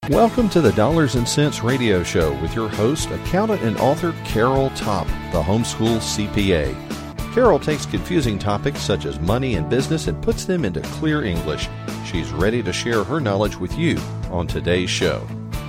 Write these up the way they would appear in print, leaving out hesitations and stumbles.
Welcome to the Dollars and Cents Radio Show with your host, accountant and author Carol Topp, the homeschool CPA. Carol takes confusing topics such as money and business and puts them into clear English. She's ready to share her knowledge with you on today's show.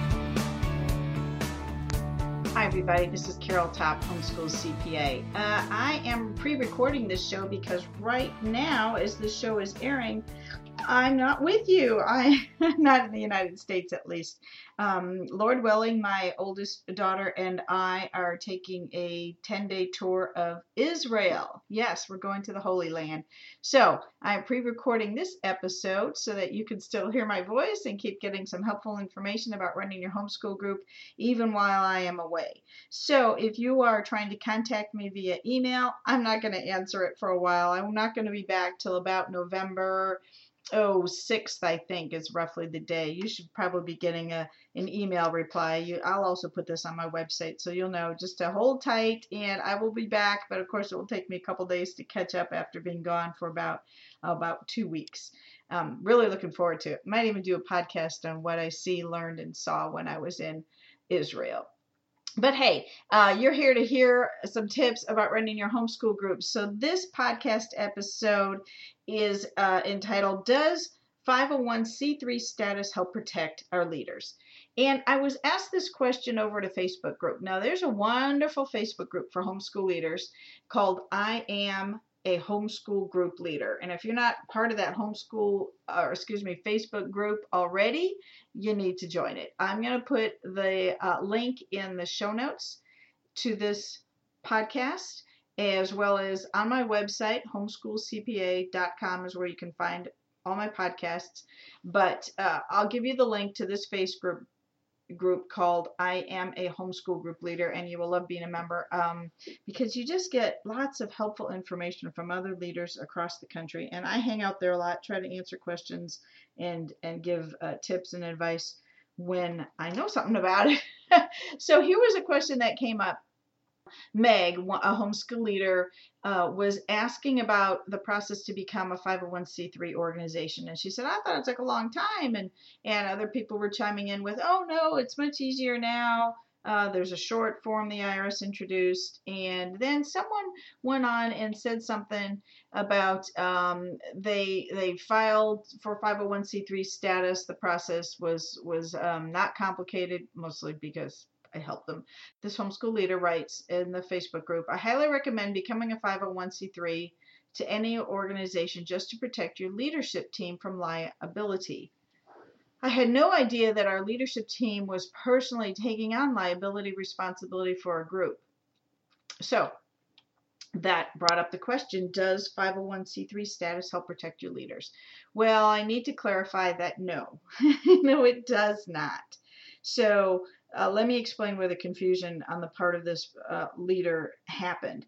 Hi everybody, this is Carol Topp, homeschool CPA. I am pre-recording this show because right now, as this show is airing, I'm not with you. I'm not in the United States, at least. Lord willing, my oldest daughter and I are taking a 10-day tour of Israel. Yes, we're going to the Holy Land. So I'm pre-recording this episode so that you can still hear my voice and keep getting some helpful information about running your homeschool group even while I am away. So if you are trying to contact me via email, I'm not going to answer it for a while. I'm not going to be back till about November 6th, I think, is roughly the day. You should probably be getting an email reply. I'll also put this on my website so you'll know just to hold tight, and I will be back. But of course, it will take me a couple days to catch up after being gone for about 2 weeks. Really looking forward to it. Might even do a podcast on what I see, learned, and saw when I was in Israel. But hey, you're here to hear some tips about running your homeschool group. So this podcast episode is entitled, Does 501c3 Status Help Protect Our Leaders? And I was asked this question over at a Facebook group. Now, there's a wonderful Facebook group for homeschool leaders called I Am a Homeschool Group Leader. And if you're not part of that Facebook group already, you need to join it. I'm going to put the link in the show notes to this podcast, as well as on my website, homeschoolcpa.com is where you can find all my podcasts. But I'll give you the link to this Facebook group called I Am a Homeschool Group Leader, and you will love being a member because you just get lots of helpful information from other leaders across the country. And I hang out there a lot, try to answer questions and give tips and advice when I know something about it. So here was a question that came up. Meg, a homeschool leader, was asking about the process to become a 501c3 organization. And she said, I thought it took a long time. And other people were chiming in with, oh, no, it's much easier now. There's a short form the IRS introduced. And then someone went on and said something about they filed for 501c3 status. The process was not complicated, mostly because I help them. This homeschool leader writes in the Facebook group, I highly recommend becoming a 501c3 to any organization just to protect your leadership team from liability. I had no idea that our leadership team was personally taking on liability responsibility for a group. So that brought up the question, does 501c3 status help protect your leaders? Well, I need to clarify that no. No, it does not. So let me explain where the confusion on the part of this leader happened.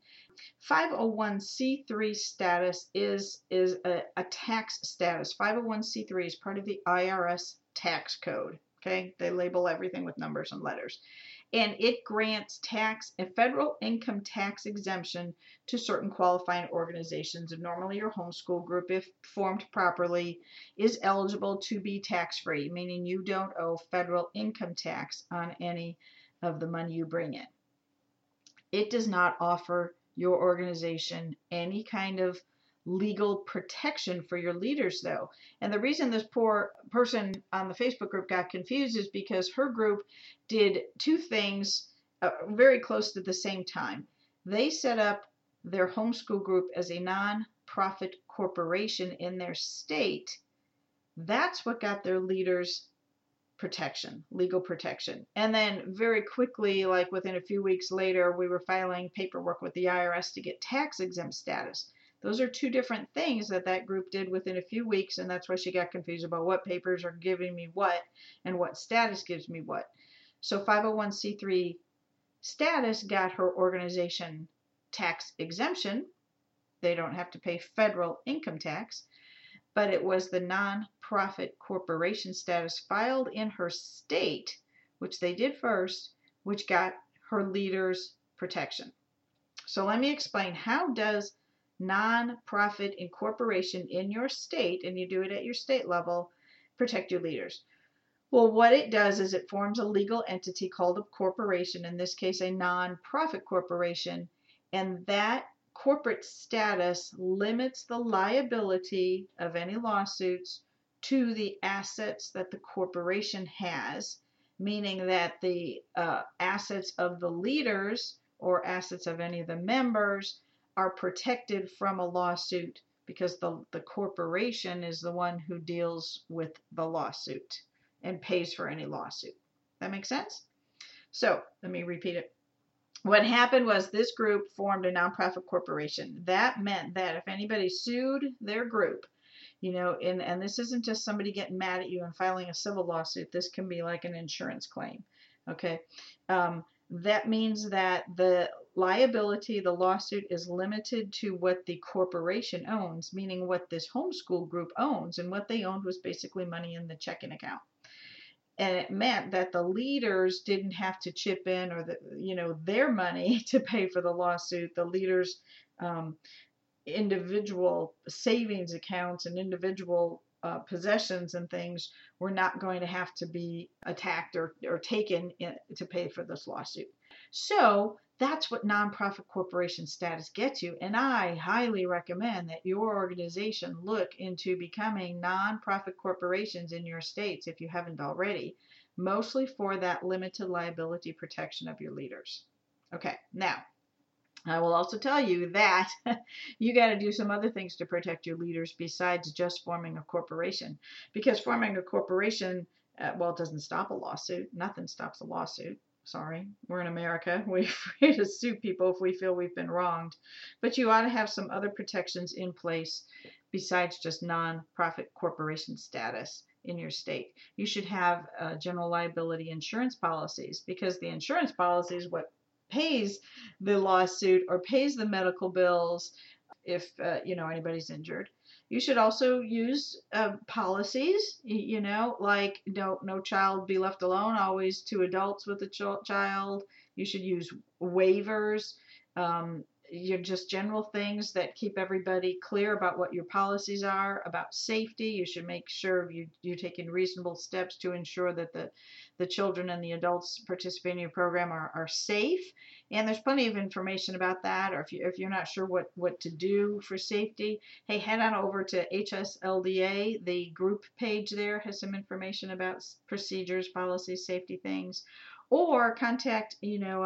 501c3 status is a tax status. 501c3 is part of the IRS tax code. Okay, they label everything with numbers and letters. And it grants a federal income tax exemption to certain qualifying organizations. And normally your homeschool group, if formed properly, is eligible to be tax-free, meaning you don't owe federal income tax on any of the money you bring in. It does not offer your organization any kind of legal protection for your leaders, though. And the reason this poor person on the Facebook group got confused is because her group did two things very close to the same time. They set up their homeschool group as a non-profit corporation in their state. That's what got their leaders protection, legal protection. And then very quickly, like within a few weeks later, we were filing paperwork with the IRS to get tax exempt status. Those are two different things that group did within a few weeks, and that's why she got confused about what papers are giving me what and what status gives me what. So 501c3 status got her organization tax exemption. They don't have to pay federal income tax, but it was the non-profit corporation status filed in her state, which they did first, which got her leaders protection. So let me explain, how does non-profit incorporation in your state, and you do it at your state level, protect your leaders? Well, what it does is it forms a legal entity called a corporation, in this case, a nonprofit corporation, and that corporate status limits the liability of any lawsuits to the assets that the corporation has, meaning that the assets of the leaders or assets of any of the members are protected from a lawsuit because the corporation is the one who deals with the lawsuit and pays for any lawsuit. That makes sense? So let me repeat it. What happened was this group formed a nonprofit corporation. That meant that if anybody sued their group, and this isn't just somebody getting mad at you and filing a civil lawsuit. This can be like an insurance claim. Okay. That means that the liability, the lawsuit is limited to what the corporation owns, meaning what this homeschool group owns, and what they owned was basically money in the checking account. And it meant that the leaders didn't have to chip in or their money to pay for the lawsuit. The leaders' individual savings accounts and individual possessions and things were not going to have to be attacked or taken to pay for this lawsuit. So that's what nonprofit corporation status gets you. And I highly recommend that your organization look into becoming nonprofit corporations in your states if you haven't already, mostly for that limited liability protection of your leaders. Okay, now I will also tell you that you got to do some other things to protect your leaders besides just forming a corporation. Because forming a corporation, it doesn't stop a lawsuit. Nothing stops a lawsuit. Sorry, we're in America. We're free to sue people if we feel we've been wronged. But you ought to have some other protections in place besides just nonprofit corporation status in your state. You should have general liability insurance policies, because the insurance policy is what pays the lawsuit or pays the medical bills if anybody's injured. You should also use policies, like no child be left alone, always two adults with a child. You should use waivers. You're just general things that keep everybody clear about what your policies are about safety. You should make sure you're taking reasonable steps to ensure that the children and the adults participating in your program are safe. And there's plenty of information about that. Or if you're not sure what to do for safety, hey, head on over to HSLDA. The group page there has some information about procedures, policies, safety things. Or contact,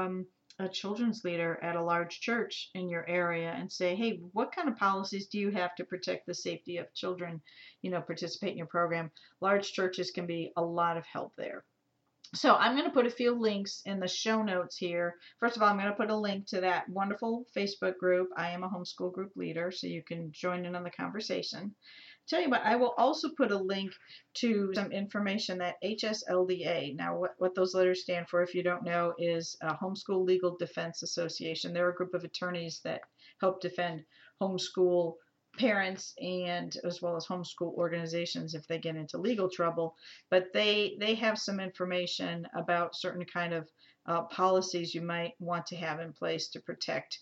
a children's leader at a large church in your area and say, hey, what kind of policies do you have to protect the safety of children, participate in your program? Large churches can be a lot of help there. So I'm going to put a few links in the show notes here. First of all, I'm going to put a link to that wonderful Facebook group. I am a homeschool group leader, so you can join in on the conversation. Tell you what, I will also put a link to some information that HSLDA, now what those letters stand for, if you don't know, is Homeschool Legal Defense Association. They're a group of attorneys that help defend homeschool parents and as well as homeschool organizations if they get into legal trouble. But they have some information about certain kind of policies you might want to have in place to protect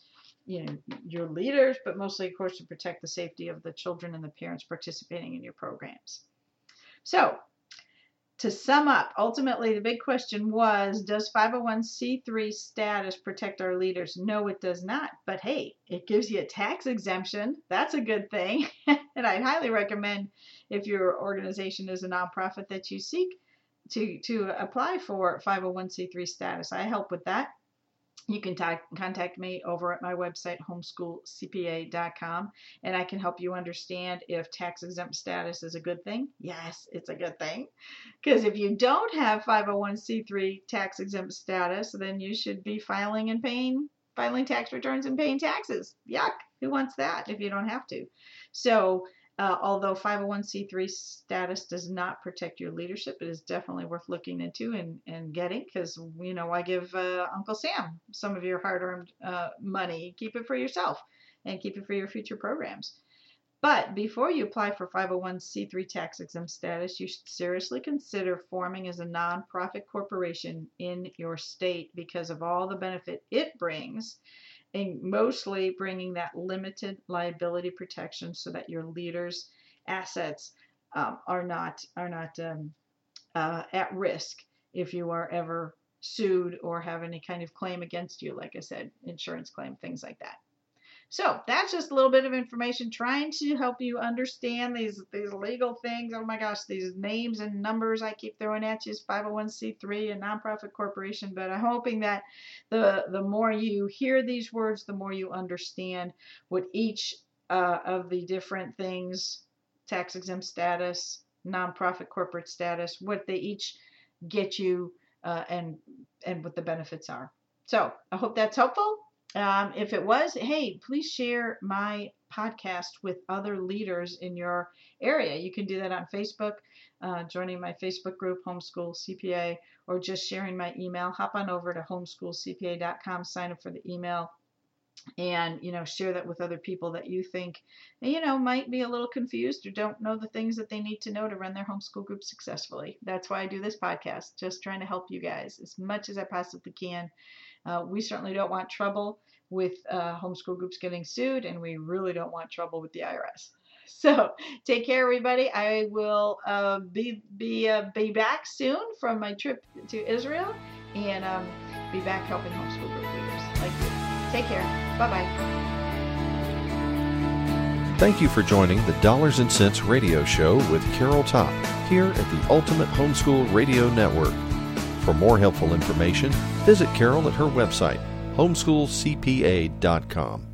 your leaders, but mostly, of course, to protect the safety of the children and the parents participating in your programs. So, to sum up, ultimately, the big question was, does 501c3 status protect our leaders? No, it does not. But hey, it gives you a tax exemption. That's a good thing. And I highly recommend, if your organization is a nonprofit, that you seek to apply for 501c3 status. I help with that. You can contact me over at my website, homeschoolcpa.com, and I can help you understand if tax-exempt status is a good thing. Yes, it's a good thing. Because if you don't have 501c3 tax-exempt status, then you should be filing tax returns and paying taxes. Yuck! Who wants that if you don't have to? So, although 501c3 status does not protect your leadership, it is definitely worth looking into and getting, because, I give Uncle Sam some of your hard-earned money. Keep it for yourself and keep it for your future programs. But before you apply for 501c3 tax-exempt status, you should seriously consider forming as a nonprofit corporation in your state because of all the benefit it brings, and mostly bringing that limited liability protection so that your leaders' assets are not at risk if you are ever sued or have any kind of claim against you. Like I said, insurance claim, things like that. So that's just a little bit of information trying to help you understand these legal things. Oh my gosh, these names and numbers I keep throwing at you is 501c3, a nonprofit corporation. But I'm hoping that the more you hear these words, the more you understand what each of the different things, tax exempt status, nonprofit corporate status, what they each get you and what the benefits are. So I hope that's helpful. If it was, hey, please share my podcast with other leaders in your area. You can do that on Facebook, joining my Facebook group, Homeschool CPA, or just sharing my email. Hop on over to homeschoolcpa.com, sign up for the email, and, share that with other people that you think, might be a little confused or don't know the things that they need to know to run their homeschool group successfully. That's why I do this podcast, just trying to help you guys as much as I possibly can. We certainly don't want trouble with homeschool groups getting sued, and we really don't want trouble with the IRS. So take care, everybody. I will be back soon from my trip to Israel, and be back helping homeschool group leaders like you. Take care. Bye-bye. Thank you for joining the Dollars and Cents Radio Show with Carol Topp here at the Ultimate Homeschool Radio Network. For more helpful information, visit Carol at her website, homeschoolcpa.com.